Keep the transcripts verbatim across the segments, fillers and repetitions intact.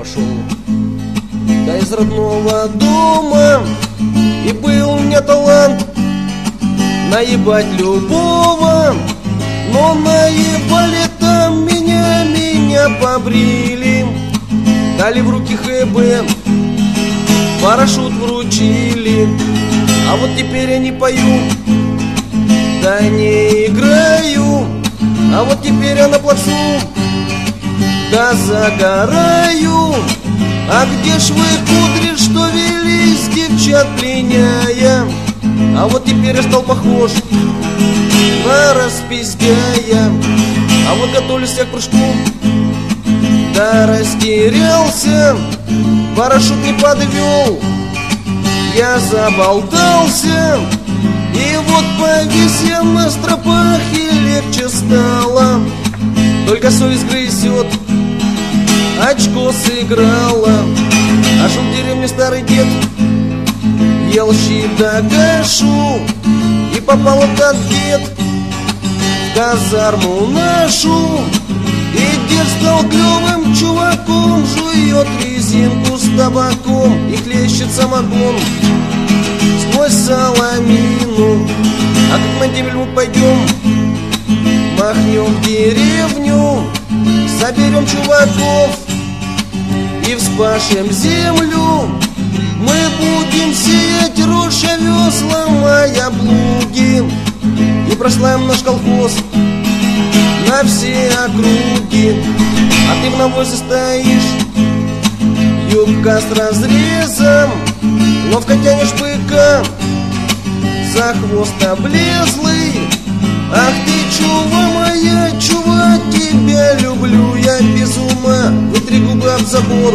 пошел да из родного дома. И был у меня талант наебать любого, но наебали там меня, меня побрили, дали в руки ХБ, парашют вручили. А вот теперь я не пою, да не играю, а вот теперь я на плацу, да загораю. А где ж вы, кудри, что велись, девчат пленяя? А вот теперь я стал похож на распиздяя. А вот готовлюсь я к прыжку, да растерялся, парашют не подвел, я заболтался. И вот повис я на стропах, и легче стало, только совесть грызет, очко сыграла. А жил в деревне старый дед, ел щи да кашу, и попал этот дед в казарму нашу. И дед стал клевым чуваком, жует резинку с табаком и хлещет самогон сквозь соломину. А как на демель мы пойдем, махнем в деревню, соберем чуваков и вспашем землю. Мы будем сеять рожь, овес, ломая плуги, и прославим наш колхоз на все округи. А ты в навозе стоишь, юбка с разрезом, ловко тянешь быка за хвост облезлый. Ах ты, чува моя, чува, тебя люблю я без ума. Вытри губы об забор,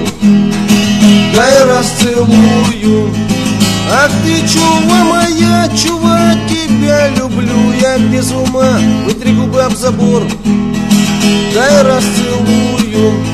дай расцелую. Ах ты, чува моя, чува, тебя люблю я без ума. Вытри губы об забор, дай расцелую.